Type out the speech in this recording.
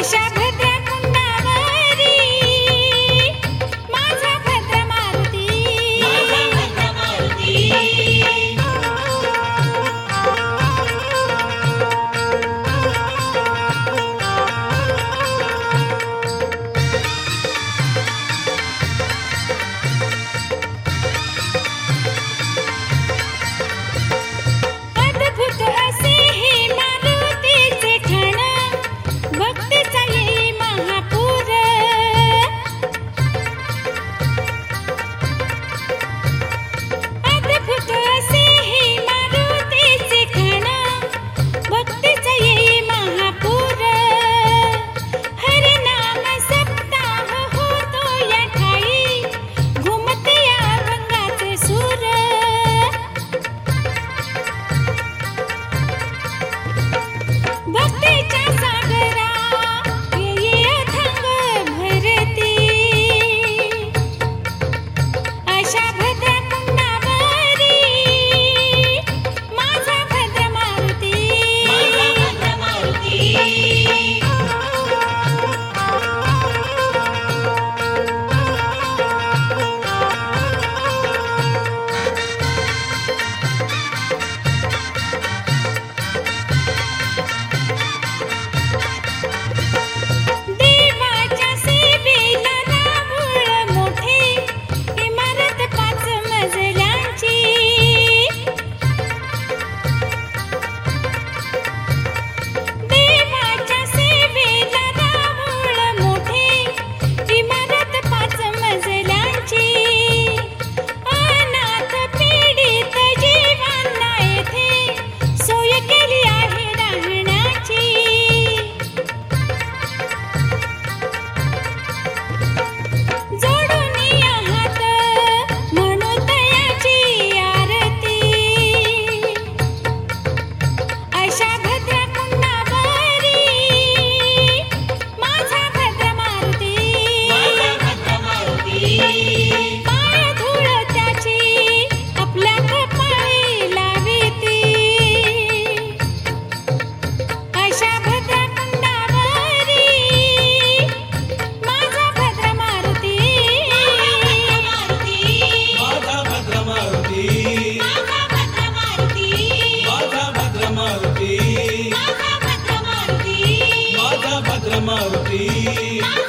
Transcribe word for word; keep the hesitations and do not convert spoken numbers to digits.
अशा भद्र कुंडावरी माझा भद्र मारुती, माझा भद्र मारुती। अद्भुत असे हे मारुतीचे ठाण, भक्तीचा येई महापूर। अद्भुत असे हे मारुतीचे ठाण, भक्तीचा येई महापूर। हरिनाम सप्ताह होतो या ठाई, घुमते या अभंगाचे सूर। भक्तीच्या सागरा येई अथांग भरती, अशा भद्र कुंडावरी माझा भद्र मारुती, माझा भद्र मारुती। देवाच्या सेवेला राहुळ मोठे, इमारत पाच मजल्यांची। देवाच्या सेवेला राहुळ मोठे, इमारत पाच मजल्यांची। अनाथ पीडित जीवांना येथे सोय केली आहे राहण्याची। जोडून या हात म्हणू तयाची आरती, अशा भद्र कुंडावरी माझा भद्र मारुती, माझा भद्र मारुती। पाय धूळ त्याची आपल्या कपाळी लाविती, अशा भद्र कुंडावरी माझा भद्र मारुती, माझा भद्र मारुती, माझा भद्र मारुती, माझा भद्र मारुती, माझा भद्र मारुती, माझा भद्र मारुती, माझा